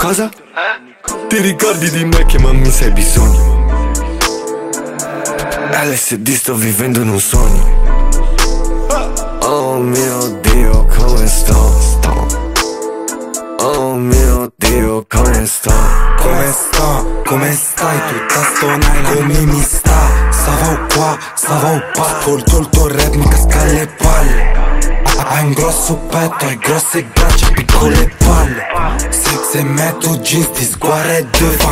Cosa? Ti ricordi di me che mamma se hai bisogno? LSD sto vivendo in un sogno. Oh mio Dio come sto. Oh mio Dio come sto. Come sto? Come stai? Tutta stonata come mi sta? Stavo qua, stavo qua. Ascolto il tuo rap, mi casca le palle. Hai un grosso petto, hai grosse braccia, piccole palle. Se metto jeans ti sguardo e